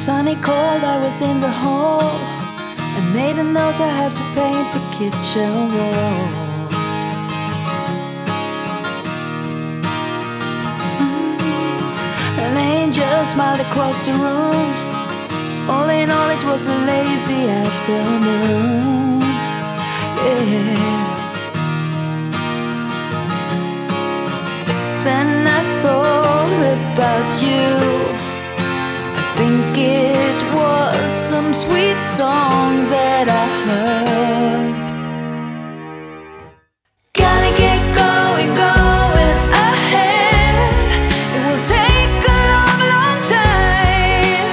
Sunny cold, I was in the hall. I made a note I have to paint the kitchen walls. An angel smiled across the room. All in all, it was a lazy afternoon. Yeah. Then I thought about you. I think it was some sweet song that I heard. Gotta get going, going ahead. It will take a long, long time.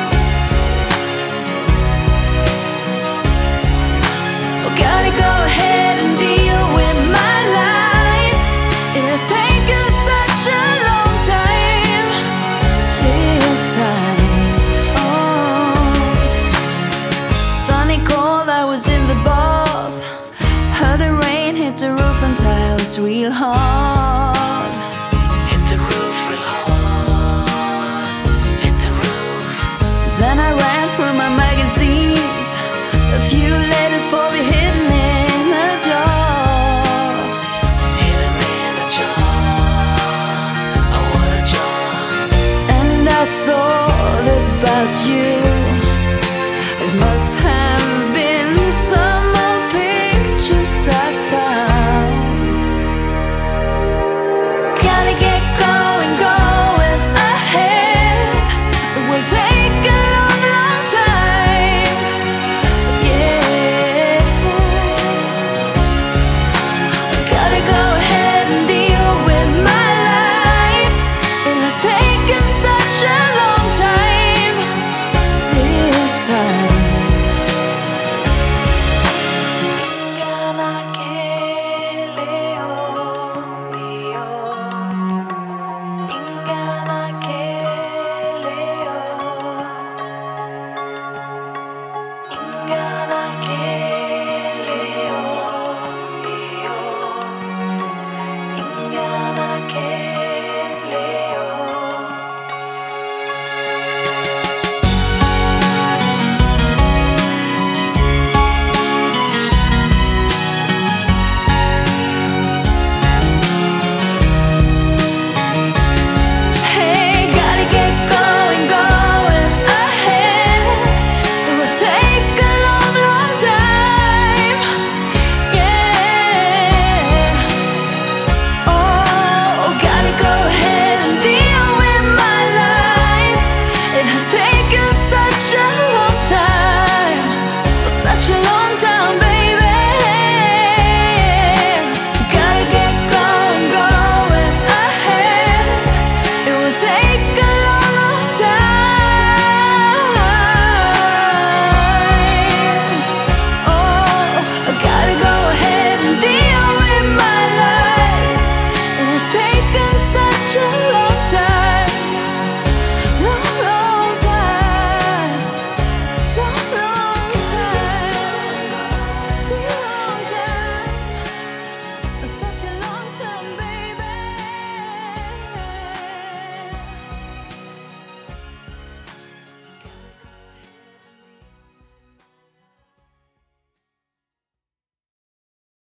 Oh, gotta go ahead and deal with my life. It has taken such a long time. This time, oh. Sunny cold, I was in the bath. Heard the rain hit the roof and tiles real hard.